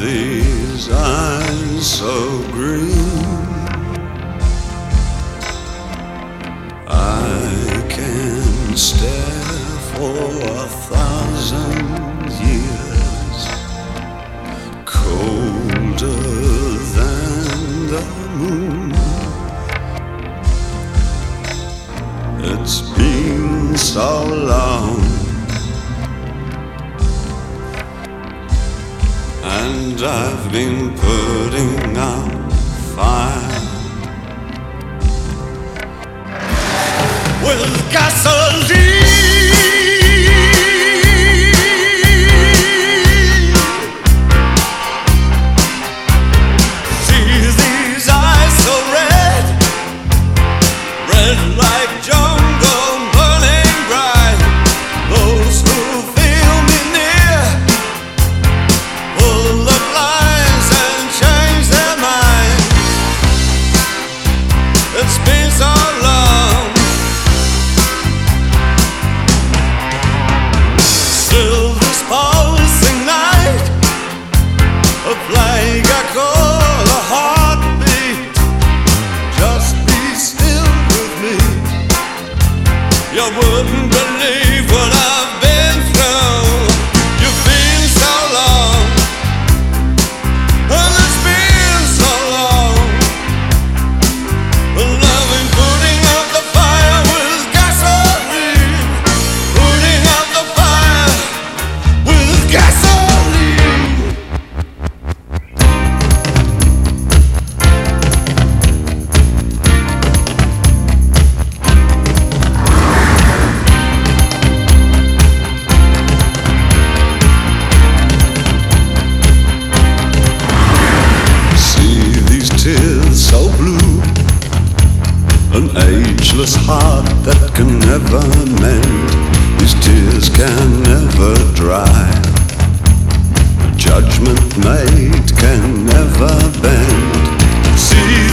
these eyes so green, I can stare for 1,000 years, colder than the moon. It's been so long, and I've been putting out fire with gasoline. See these eyes so red, red like jungle burning bright. Those who feel me near pull up lines and change their mind. It's been so long, still this pulsing night, a plague I call a heartbeat. Just be still with me. You wouldn't believe what I've been through. You've been so long, and it's been so long. Loving putting out the fire with gasoline, putting out the fire with gasoline. See these tears so blue, an ageless heart that can never mend. These tears can never dry, a judgment made can never bend. See